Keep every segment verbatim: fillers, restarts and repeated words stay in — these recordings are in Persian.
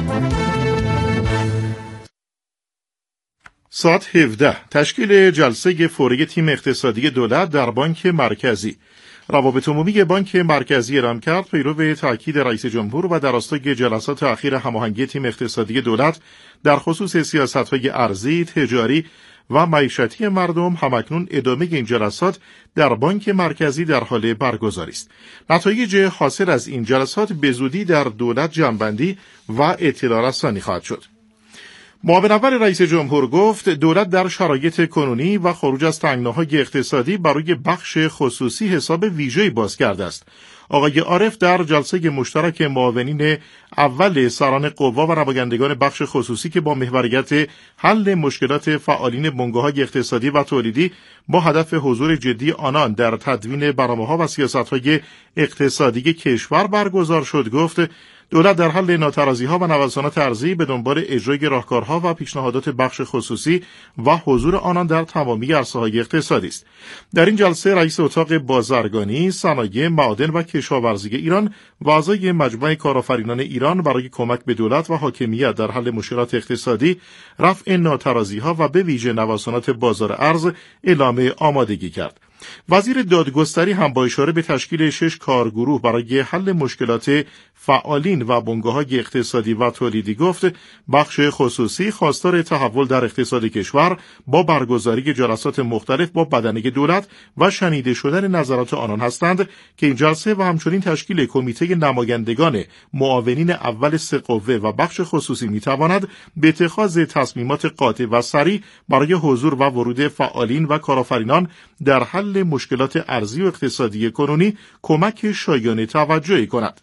ساعت هفده تشکیل جلسه فوری تیم اقتصادی دولت در بانک مرکزی. روابط عمومی بانک مرکزی اعلام کرد پیرو تاکید رئیس جمهور و در راستای جلسات اخیر هماهنگی تیم اقتصادی دولت در خصوص سیاست‌های ارزی، تجاری و معیشتی مردم، همکنون ادامه این جلسات در بانک مرکزی در حال برگزاری است. نتایج حاصل از این جلسات به زودی در دولت جمع‌بندی و اطلاع رسانی خواهد شد. معاون اول رئیس جمهور گفت دولت در شرایط کنونی و خروج از تنگناهای اقتصادی برای بخش خصوصی حساب ویژه‌ای باز کرده است. آقای عارف در جلسه مشترک معاونین اول سران قوا و نمایندگان بخش خصوصی که با محوریت حل مشکلات فعالین بنگاه‌های اقتصادی و تولیدی با هدف حضور جدی آنان در تدوین برنامه‌ها و سیاست‌های اقتصادی کشور برگزار شد گفت دولت در حل ناترازی‌ها و نوسانات ارزی به دنبال اجرای راهکارها و پیشنهادات بخش خصوصی و حضور آنان در تمامی عرصه‌های اقتصادی است. در این جلسه رئیس اتاق بازرگانی، صنایع، معادن و کشاورزی ایران و اعضای مجمع کارآفرینان ایران برای کمک به دولت و حاکمیت در حل مشکلات اقتصادی، رفع ناترازی‌ها و به ویژه نوسانات بازار ارز اعلام آمادگی کرد. وزیر دادگستری هم با اشاره به تشکیل شش کارگروه برای حل مشکلات فعالین و بنگاه‌های اقتصادی و تولیدی گفت بخش خصوصی خواستار تحول در اقتصاد کشور با برگزاری جلسات مختلف با بدنه دولت و شنیده شدن نظرات آنان هستند که این جلسه و همچنین تشکیل کمیته نمایندگان معاونین اول سه قوه و بخش خصوصی میتواند به اتخاذ تصمیمات قاطع و سریع برای حضور و ورود فعالین و کارآفرینان در حل مشکلات ارزی و اقتصادی کنونی کمک شایان توجهی کند.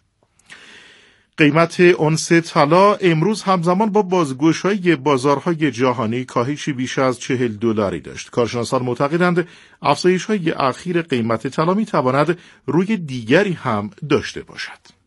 قیمت اونس طلا امروز همزمان با بازگشایی بازارهای جهانی کاهشی بیش از چهل دلاری داشت. کارشناسان معتقدند افزایش‌های اخیر قیمت طلا می‌تواند روی دیگری هم داشته باشد.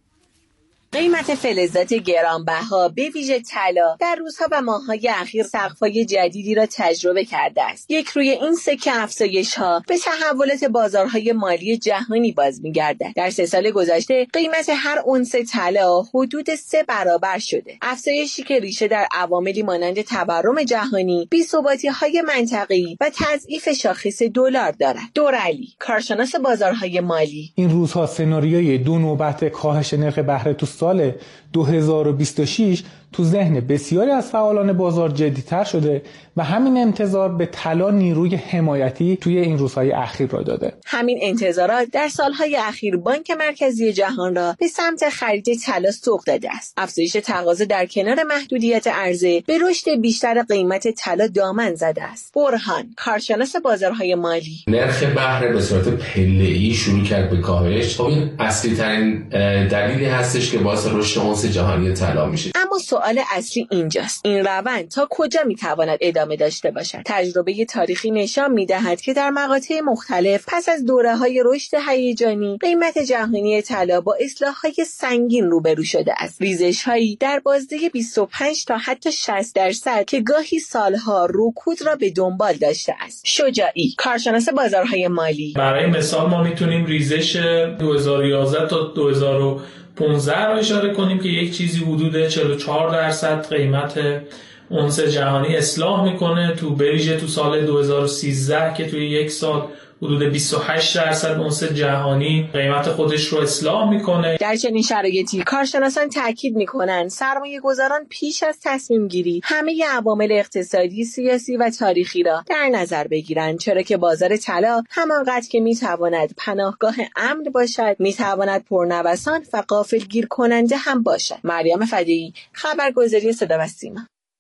قیمت فلزات گرانبها به ویژه طلا در روزها و ماه‌های اخیر سقف‌های جدیدی را تجربه کرده است. یک روی این سکه افزایش‌ها به تحولات بازارهای مالی جهانی باز می‌گردد. در سه سال گذشته قیمت هر اونس طلا حدود سه برابر شده. افزایشی که ریشه در عواملی مانند تورم جهانی، بی‌ثباتی‌های منطقه‌ای و تضعیف شاخص دلار دارد. دورعلی، کارشناس بازارهای مالی: این روزها سناریوی دو نوبت کاهش نرخ بهره تو سال دو هزار و بیست و شش تو ذهن بسیاری از فعالان بازار جدی‌تر شده و همین انتظار به طلا نیروی حمایتی توی این روزهای اخیر را داده. همین انتظارات در سالهای اخیر بانک مرکزی جهان را به سمت خرید طلا سوق داده است. افزایش تقاضا در کنار محدودیت عرضه به رشد بیشتر قیمت طلا دامن زده است. برهان، کارشناس بازارهای مالی: نرخ بهره به صورت پله‌ای شروع کرد به کاهش. خب این اصلی ترین دلیلی هستش که باعث رشد اونس جهانی طلا میشه. اما سوال اصلی اینجاست: این روند تا کجا میتواند ادامه داشته باشد؟ تجربه تاریخی نشان میدهد که در مقاطع مختلف پس از دوره‌های رشد هیجانی قیمت جهانی طلا با اصلاح‌های سنگین روبرو شده است. ریزش‌هایی در بازده بیست و پنج تا حتی شصت درصد که گاهی سالها رکود را به دنبال داشته است. شجاعی، کارشناس بازارهای مالی: برای مثال ما میتونیم ریزش دو هزار و یازده تا دو هزار و پانزده را اشاره کنیم که یک چیزی حدود چهل و چهار درصد قیمت اونس جهانی اصلاح میکنه. تو بریژه تو سال دو هزار و سیزده که توی یک سال حدود بیست و هشت درصد اونس جهانی قیمت خودش رو اصلاح میکنه. در چنین شرایطی کارشناسان تاکید میکنند سرمایه گذاران پیش از تصمیم گیری همه عوامل اقتصادی، سیاسی و تاریخی را در نظر بگیرند، چرا که بازار طلا همانقدر که میتواند پناهگاه امن باشد میتواند پرنوسان و غافلگیر کننده هم باشد. مریم فدایی، خبرگزاری صدا و سیما.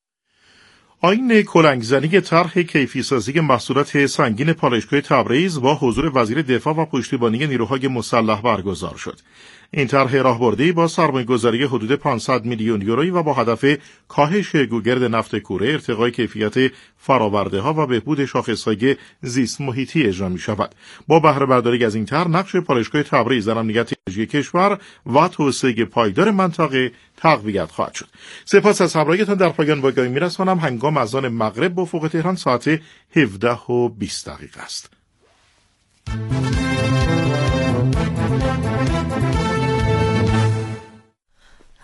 آیین کلنگزنی طرح کیفی‌سازی محصولات سنگین پالایشگاه تبریز با حضور وزیر دفاع و پشتیبانی نیروهای مسلح برگزار شد. این طرح راهبردی با سرمایه‌گذاری حدود پانصد میلیون یورویی و با هدف کاهش گوگرد نفت کوره، ارتقای کیفیت فرآورده‌ها و بهبود شاخص‌های زیست محیطی اجرا می‌شود. با بهره برداری از این طرح، نقش پالایشگاه تبریز در امنیت انرژی کشور و توسعه پایدار منطقه تقویت خواهد شد. سپاس از همراهیتان. در پایان واگاهی می‌رسانم هنگام اذان مغرب با افق تهران ساعت هفده و بیست دقیقه است.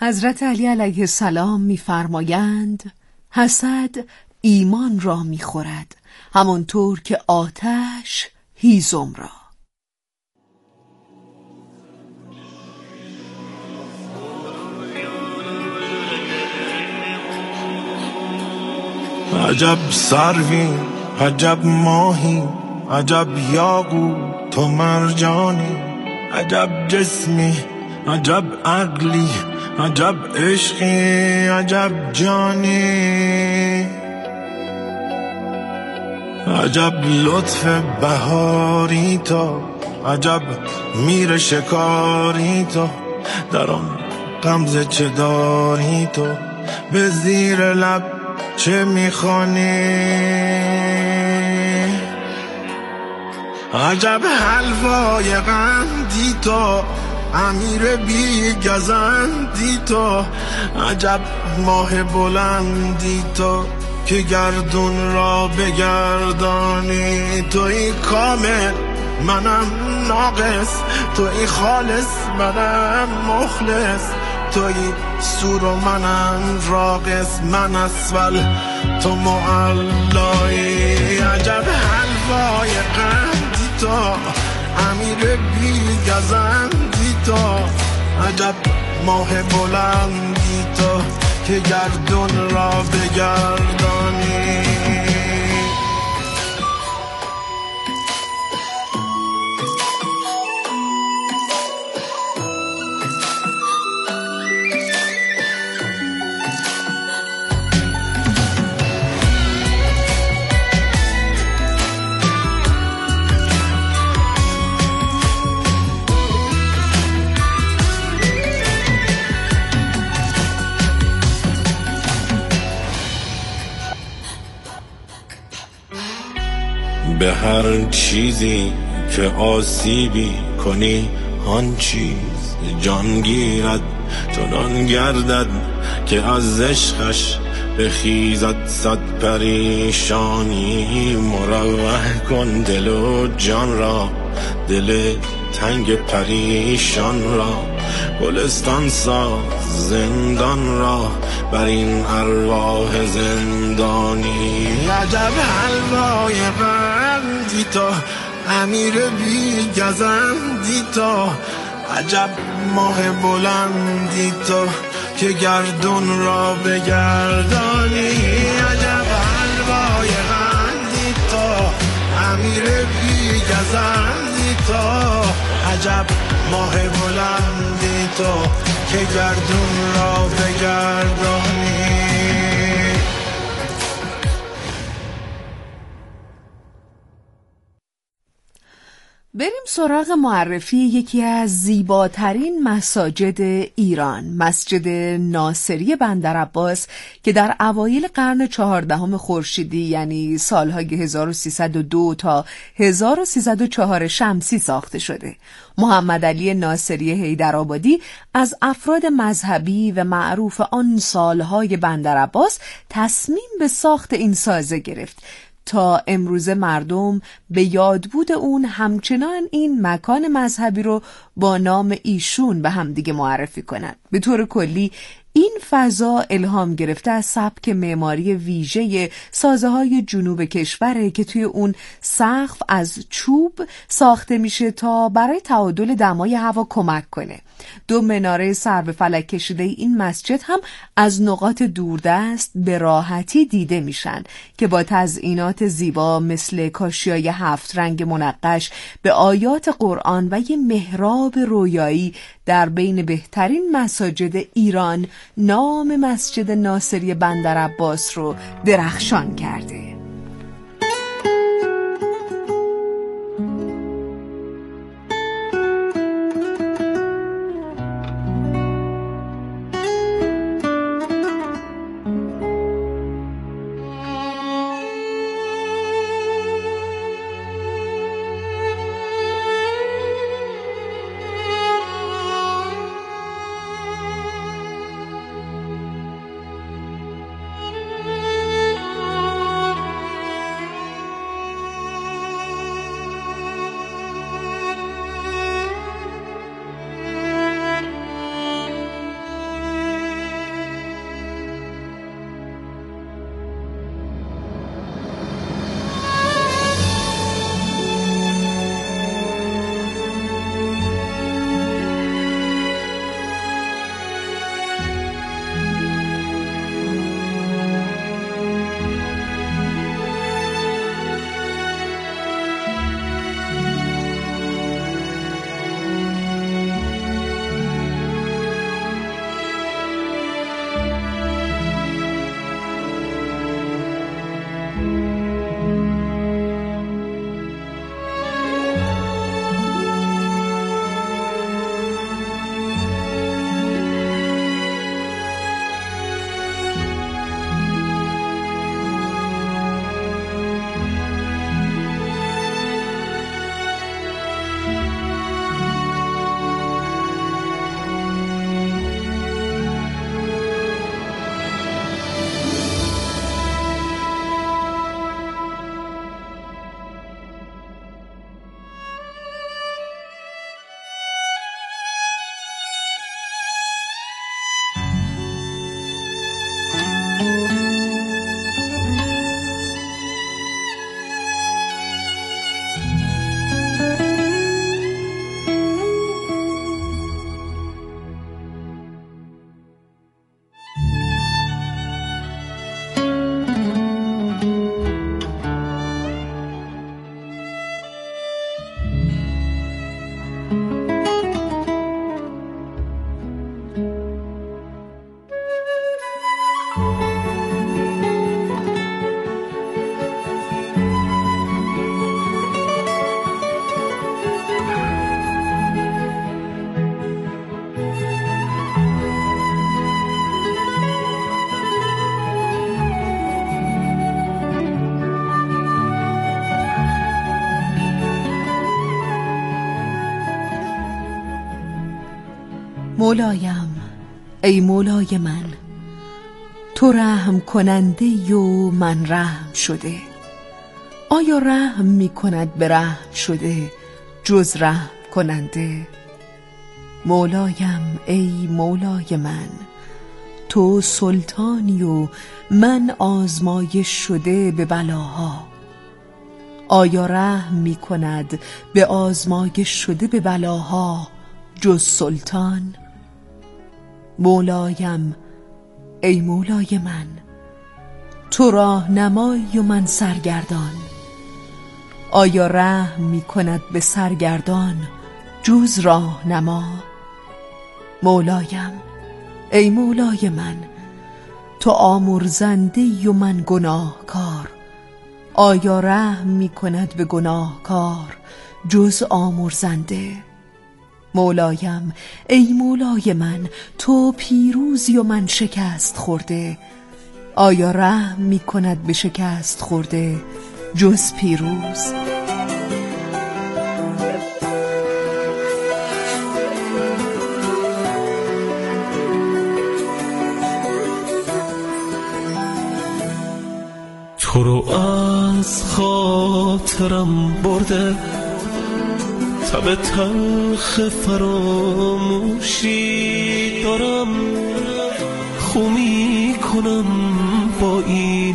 حضرت علی علیه السلام می‌فرمایند حسد ایمان را می‌خورد همانطور که آتش هیزم را. عجب سروی، عجب ماهی، عجب یاقوت و مرجانی، عجب جسمی، عجب عقلی، عجب عشقی، عجب جانی، عجب لطف بهاری تو، عجب میر شکاری تو، در آن غمزه چه داری تو، به زیر لب چه میخوانی، عجب حلوای قندی تو، امیر بی گزندی تو، عجب ماه بلندی تو که گردون را بگردانی، توی کامل منم ناقص، توی خالص منم مخلص، توی سور و منم راقص، من اسفل تو معلایی، عجب حلوای قندی تو، امیر بی گزندی تو، عجب ماه بلندی تو که گردون را بگردانی. به هر چیزی که آسیبی کنی آن چیز جان گیرد، چنان گردد که از عشقش بخیزد صد پریشانی، مروح کن دل و جان را، دل تنگ پریشان را، گلستان ساز زندان را بر این ارواح زندانی، عجب حلوای قندی تو، امیر بی گزندی تو، عجب ماه بلندی تو که گردون را بگردانی، عجب حلوای قندی تو، امیر بی گزندی تو، عجب ماه بلندی تو که گردون را بگردانی. بریم سراغ معرفی یکی از زیباترین مساجد ایران، مسجد ناصری بندرعباس که در اوایل قرن چهاردهم خورشیدی یعنی سالهای هزار و سیصد و دو تا هزار و سیصد و چهار شمسی ساخته شده. محمد علی ناصری حیدرآبادی از افراد مذهبی و معروف آن سالهای بندرعباس تصمیم به ساخت این سازه گرفت تا امروز مردم به یادبود اون همچنان این مکان مذهبی رو با نام ایشون به همدیگه معرفی کنن. به طور کلی این فضا الهام گرفته از سبک معماری ویژه سازه‌های جنوب کشوره که توی اون سقف از چوب ساخته میشه تا برای تعادل دمای هوا کمک کنه. دو مناره سر به فلک کشیده این مسجد هم از نقاط دوردست به راحتی دیده میشن که با تزئینات زیبا مثل کاشیای هفت رنگ منقش به آیات قرآن و یه محراب رویایی در بین بهترین مساجد ایران نام مسجد ناصری بندرعباس رو درخشان کرده. مولایم، ای مولای من، تو رحم کننده و من رحم شده. آیا رحم می کند به رحم شده جز رحم کننده؟ مولایم، ای مولای من، تو سلطانی و من آزمایش شده به بلاها. آیا رحم می کند به آزمایش شده به بلاها جز سلطان؟ مولایم، ای مولای من، تو راهنمایی و من سرگردان. آیا رحم می کند به سرگردان جز راهنما؟ مولایم، ای مولای من، تو آمرزنده و من گناهکار. آیا رحم می کند به گناهکار جز آمرزنده؟ مولایم، ای مولای من، تو پیروزی و من شکست خورده. آیا رحم می کند به شکست خورده جز پیروز؟ تو رو از خاطرم برده تب تلخ فراموشی دارم، خو می کنم با این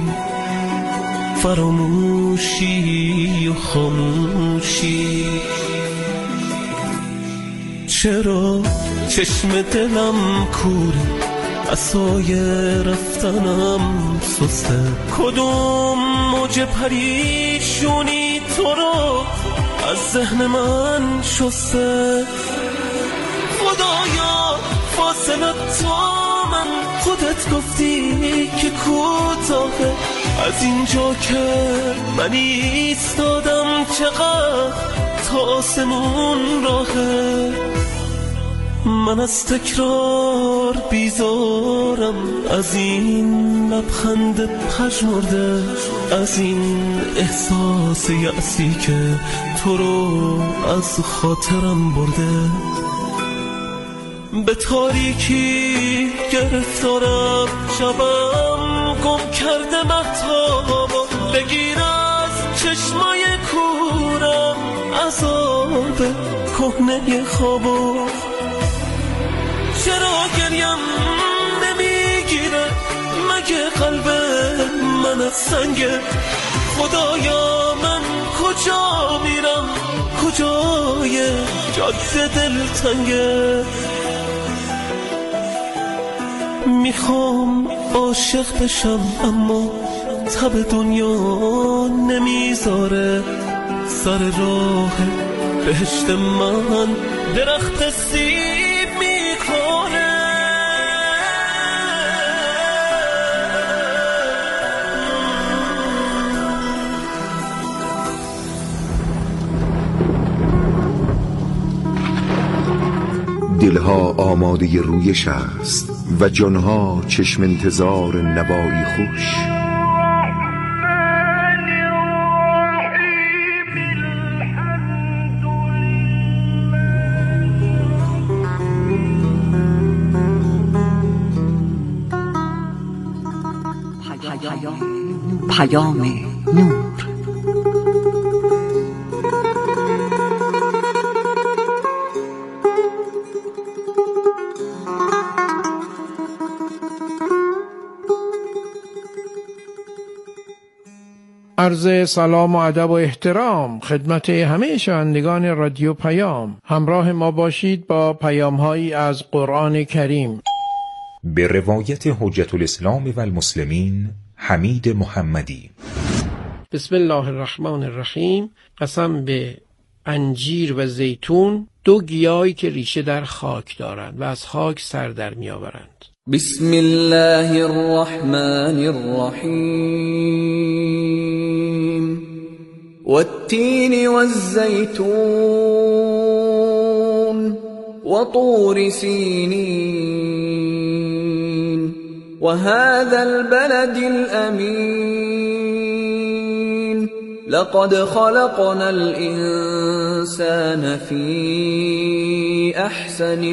فراموشی و خاموشی. چرا چشم دلم کوره، عصای رفتنم سسته، کدوم موج پریشونی تو رو از ذهن من شسته؟ خدایا فاصله تا من، خودت گفتی که کوتاهه، از اینجا که من ایستادم چقدر تا آسمون راهه. من از تکرار بیزارم، از این لبخند پژمرده، از این احساس یأسی که تو رو از خاطرم برده. به تاریکی گرفتارم، شبم گم کرده مهتابا، بگیر از چشمای کورم عذاب کهنه خوابا. چرا گریم نمیگیره، مگه قلب من از سنگه؟ خدایا من کجا میرم، کجای جاده دلتنگه؟ میخوام عاشق بشم اما تب دنیا نمیذاره، سر راه بهشت من درخت سیب میکنه. دلها آماده رویش است و جانها چشم انتظار نوایی خوش. پیام نور. عرض سلام و ادب و احترام خدمت همه شنوندگان رادیو پیام. همراه ما باشید با پیام‌هایی از قرآن کریم. به روایت حجت الاسلام و المسلمین حمید محمدی. بسم الله الرحمن الرحیم. قسم به انجیر و زیتون، دو گیاهی که ریشه در خاک دارند و از خاک سر در می آورند. بسم الله الرحمن الرحیم والتین والزیتون وطور سینین وهذا البلد الأمين لقد خلقنا الإنسان في أحسن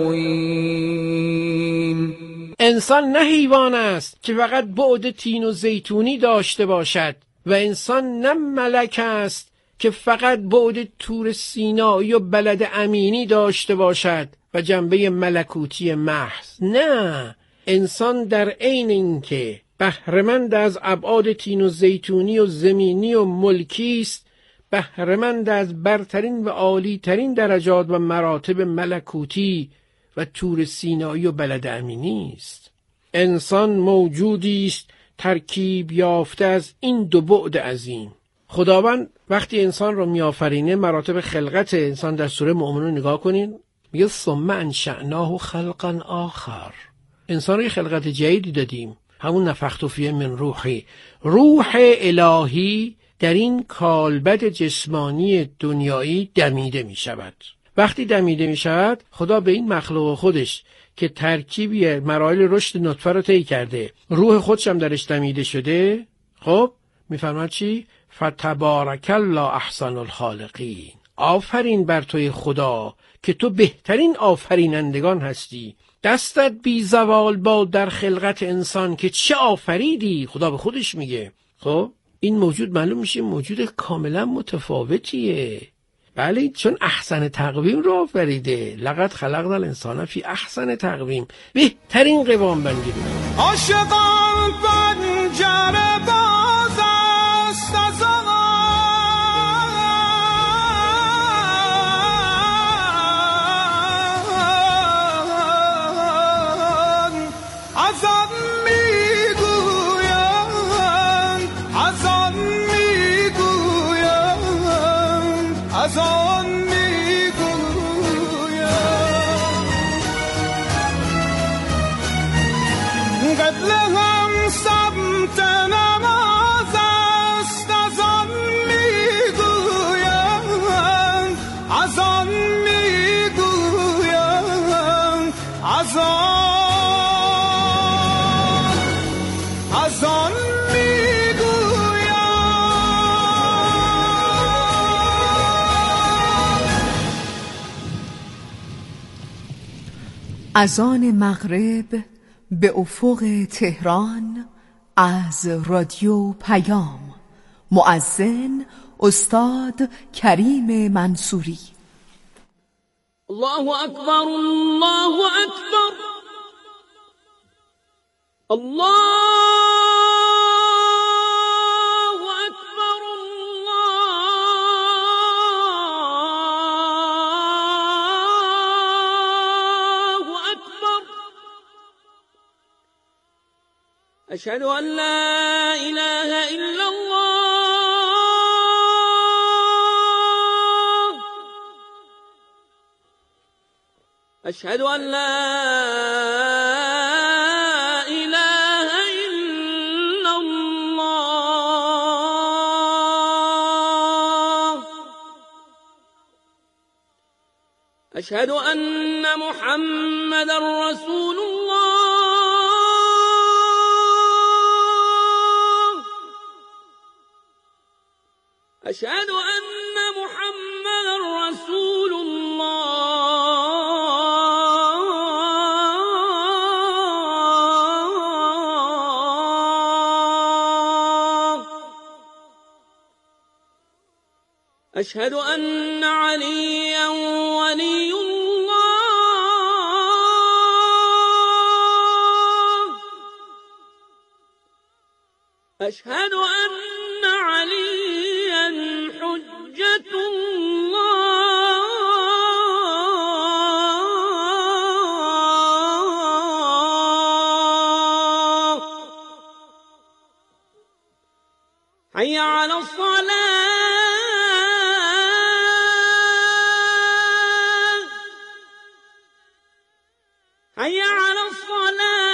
تقویم. انسان نه حیوان است که فقط بعد تین و زیتونی داشته باشد و انسان نه ملک است که فقط بعد طور سینایی و بلد امینی داشته باشد و جنبه ملکوتی محض. نه، انسان در عین اینکه بهره‌مند از ابعاد تین و زیتونی و زمینی و ملکی است، بهره‌مند از برترین و عالی ترین درجات و مراتب ملکوتی و طور سینایی و بلد امینی است. انسان موجودی است ترکیب یافته از این دو بعد عظیم. خداوند وقتی انسان رو میآفرینه، مراتب خلقت انسان در سوره مؤمنون نگاه کنین، میگه ثم انشأناه خلقا آخر. انسان رو خلقت جدیدی دادیم، همون نفخت فیه من روحی. روح الهی در این کالبد جسمانی دنیایی دمیده می شود. وقتی دمیده می شود، خدا به این مخلوق خودش که ترکیبی مراحل رشد نطفه رو طی کرده، روح خودش هم درش دمیده شده، خب میفرماد چی؟ فتبارک الله احسن الخالقین. آفرین بر توی خدا که تو بهترین آفرینندگان هستی. دستت بی زوال با در خلقت انسان که چه آفریدی. خدا به خودش میگه. خب این موجود معلوم میشه موجود کاملا متفاوتیه. بله، چون احسن تقویم رو آفریده. لقد خلقنا الانسان فی احسن تقویم، بهترین قوام بندی رو. عاشقان پنجره باز است از آن از آن میگویم از آن میگویم از آن میگویم قبل هم سمت نماز است از آن میگویم از آن میگویم از آن از آن از آن مغرب به افق تهران از رادیو پیام. مؤذن استاد کریم منصوری. الله اکبر الله اکبر الله اکبر الله اکبر. اشهد ان لا اله الا الله اشهد ان لا اله الا الله اشهد ان محمد رسول الله اشهد ان محمد رسول الله اشهد ان عليا ولي الله اشهد ان عليا حجة الله حي على الصلاة حي على الصلاة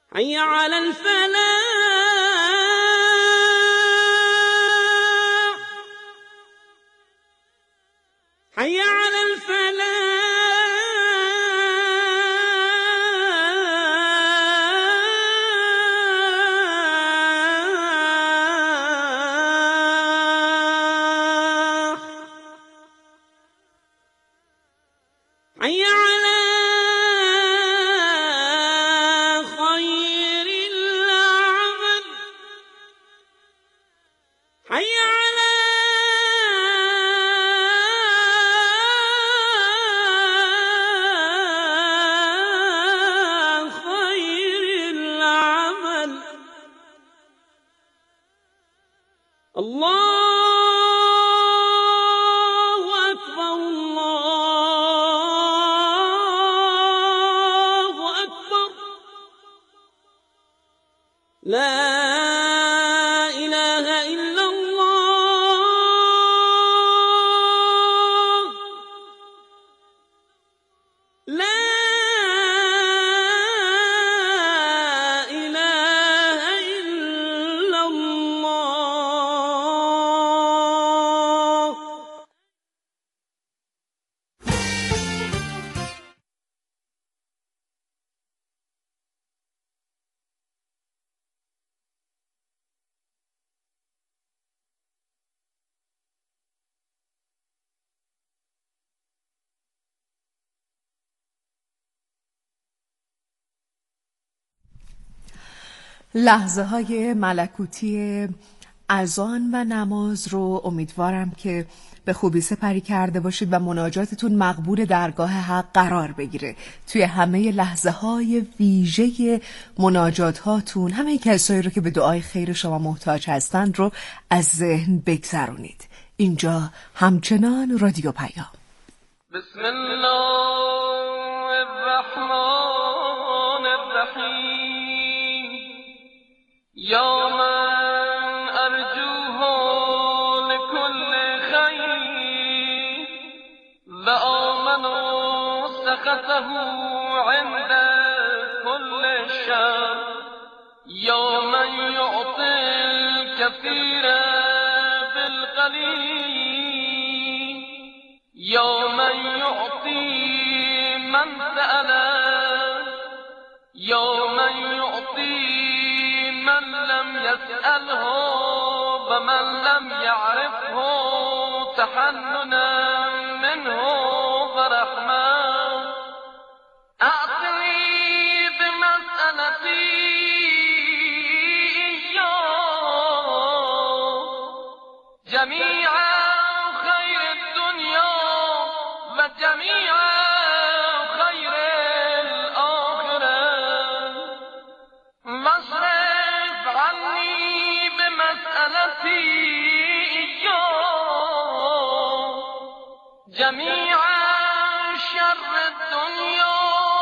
حي على الفلاح حي على الفلاح حي على خير العمل حي على خير العمل الله أكبر الله أكبر لا إله إلا الله لا إله إلا الله. لحظه های ملکوتی اذان و نماز رو امیدوارم که به خوبی سپری کرده باشید و مناجاتتون مقبول درگاه حق قرار بگیره. توی همه لحظه های ویژه مناجات هاتون همه کسایی رو که به دعای خیر شما محتاج هستند رو از ذهن بگذرونید. اینجا همچنان رادیو پیام. بسم الله الرحمن الرحیم یا من ارجوه لكل خیر و آمن سخطه عند كل شر یا من یعطی الكثير بالقلیل یا من یعطی من سأل یا من یعطی من لم يسأله ومن لم يعرفه تحننا منه ورحمة أعطني بمسألتي جميع خير الدنيا وجميع خير الآخرة واصرف عني بمسألتي جميع شر الدنيا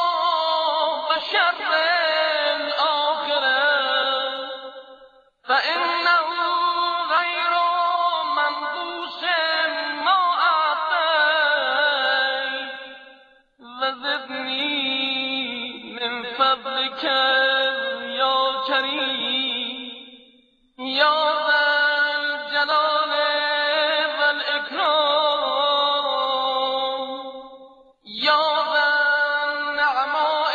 وشر الآخرة فإنه غير منقوص ما أعطيت وزدني من فضلك يا كريم يا ذا الجلال والإكرام يا ذا النعماء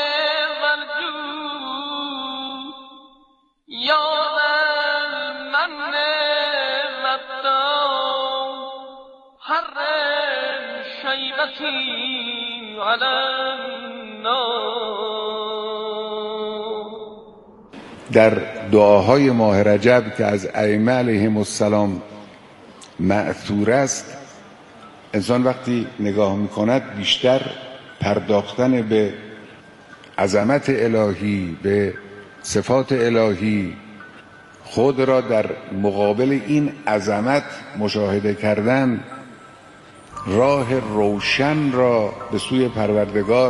والجود يا ذا المن والدام حرم شيبتي على النار. در دعاهای ماه رجب که از ائمه علیهم السلام مأثور است، انسان وقتی نگاه میکند بیشتر پرداختن به عظمت الهی، به صفات الهی، خود را در مقابل این عظمت مشاهده کردن، راه روشن را به سوی پروردگار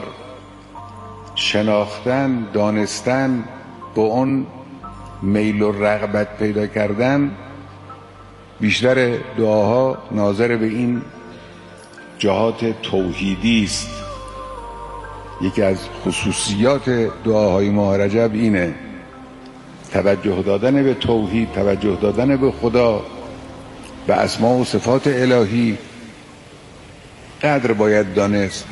شناختن، دانستن، با اون میل و رغبت پیدا کردن، بیشتر دعاها ناظر به این جهات توحیدی است. یکی از خصوصیات دعاهای ماه رجب اینه، توجه دادن به توحید، توجه دادن به خدا، به اسما و صفات الهی. قدر باید دانست.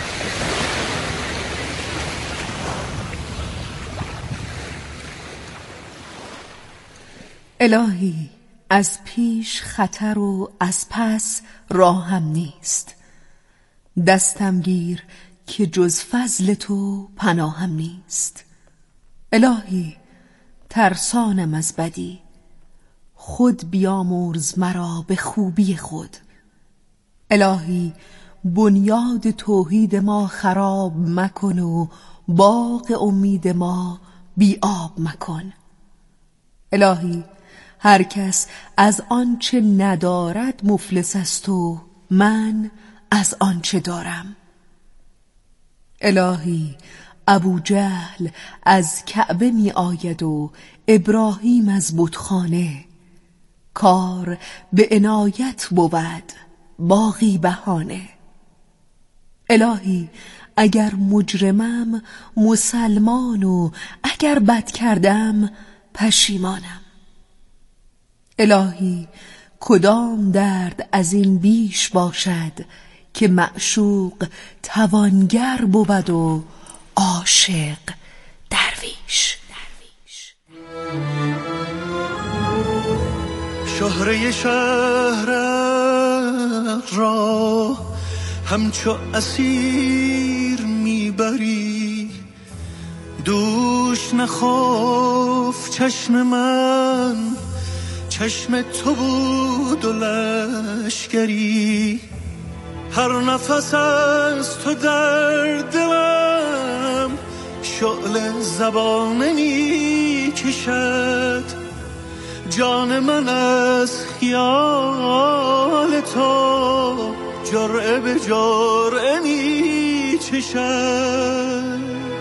الهی از پیش خطر و از پس راهم نیست، دستم گیر که جز فضل تو پناهم نیست. الهی ترسانم از بدی، خود بیامرز مرا به خوبی خود. الهی بنیاد توحید ما خراب مکن و باغ امید ما بی آب مکن. الهی هر کس از آنچه ندارد مفلس است و من از آنچه دارم. الهی ابو جهل از کعبه می آید و ابراهیم از بتخانه، کار به عنایت بود باقی بهانه. الهی اگر مجرمم مسلمان و اگر بد کردم پشیمانم. الهی کدام درد از این بیش باشد که معشوق توانگر بود و عاشق درویش. شهره شهرت را همچو اسیر میبری، دوش نخوف چشم من چشم تو بود و لشکری. هر نفس از تو در دلم شعله زبانه می کشد، جان من از خیال تو جرعه به جرعه می چشد.